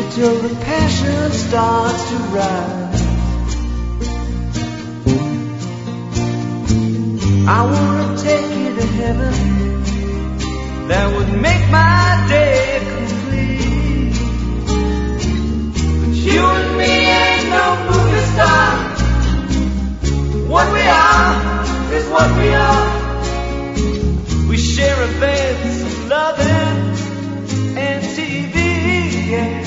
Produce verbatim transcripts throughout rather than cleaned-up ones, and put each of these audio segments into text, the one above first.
till the passion starts to rise. I wanna take you to heaven, that would make my day complete. But you and me ain't no movie star. What we are is what we are. We share a bed of loving and T V, yeah.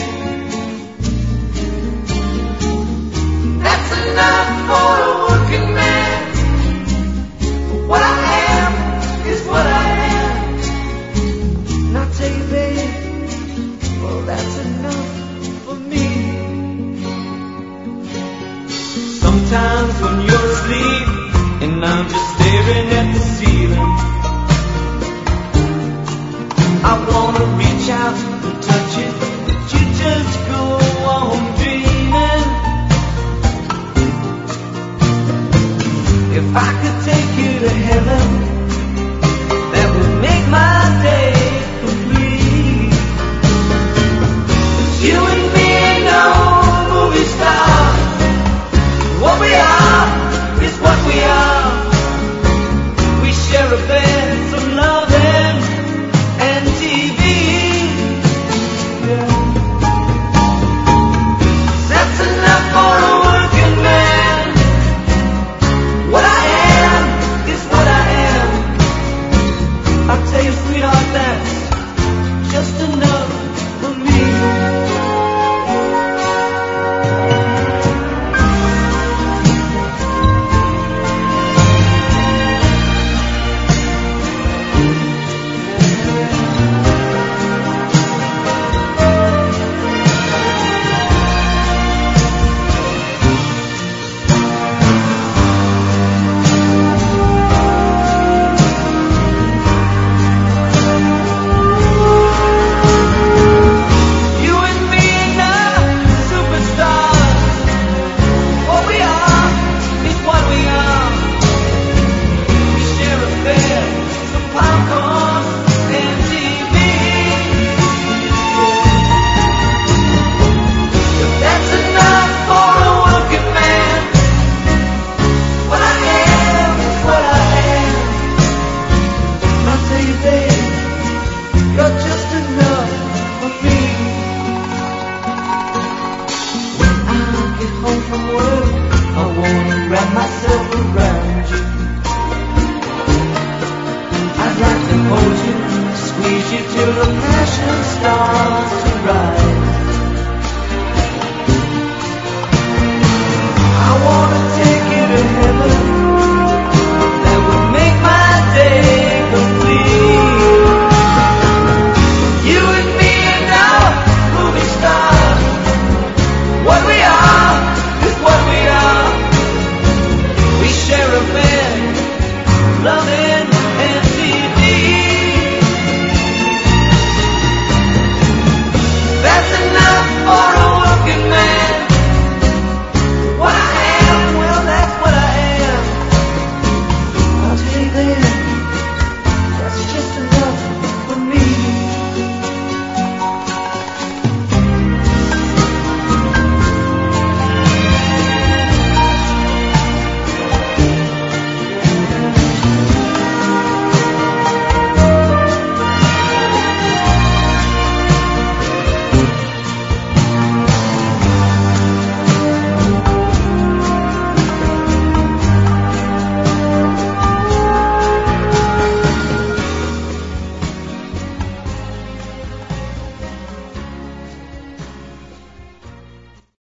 That's enough for a working man. But what I am is what I am. And I tell you, babe, well, that's enough for me. Sometimes when you're asleep and I'm just staring at the ceiling, I wanna reach out and touch it, but you just go on dreaming. If I could take you to heaven, that would make my day complete. But you and me ain't no movie star. What we are is what we are. We share a bed, some loving and T V. Yeah. That's enough for a working man. What I am is what I am. I'll tell you, sweetheart, that's just enough for me. I'd like to hold you, squeeze you till the passion starts to rise.